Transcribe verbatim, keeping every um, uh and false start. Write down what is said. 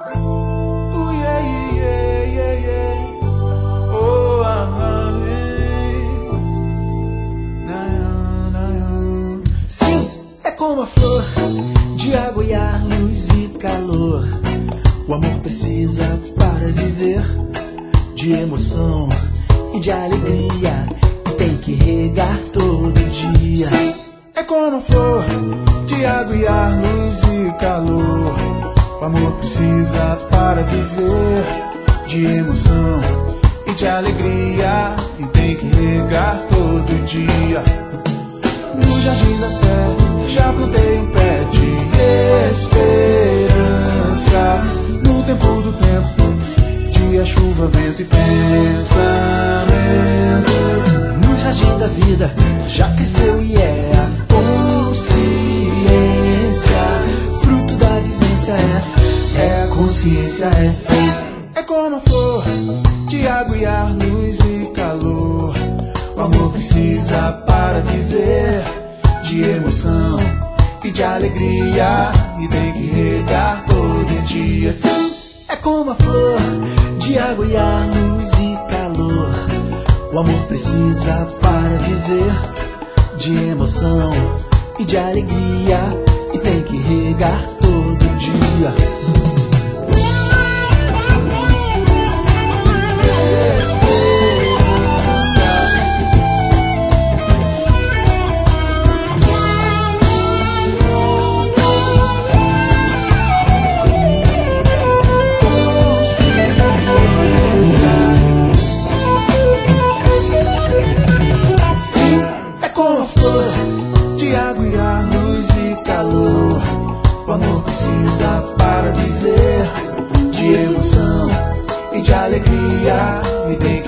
Uh, yeah, yeah, yeah, yeah. Oh, ah, ah, yeah. Nayan, nayan. Sim, é como a flor de água e ar, luz e calor. O amor precisa para viver de emoção e de alegria, e tem que regar todo dia. Sim, é como a flor de água e ar, luz e calor. O amor precisa para viver de emoção e de alegria, e tem que regar todo dia. No jardim da fé já plantei um pé de esperança. No tempo do tempo, dia, chuva, vento e pensamento. No jardim da vida já cresceu e é a consciência. Fruto da vivência é, é a consciência, é sim. É como a flor de água e ar, luz e calor. O amor precisa para viver de emoção e de alegria, e tem que regar todo dia. Sim, é como a flor de água e ar, luz e calor. O amor precisa para viver de emoção e de alegria, e tem que regar todo dia. O amor precisa para viver de emoção e de alegria, e tem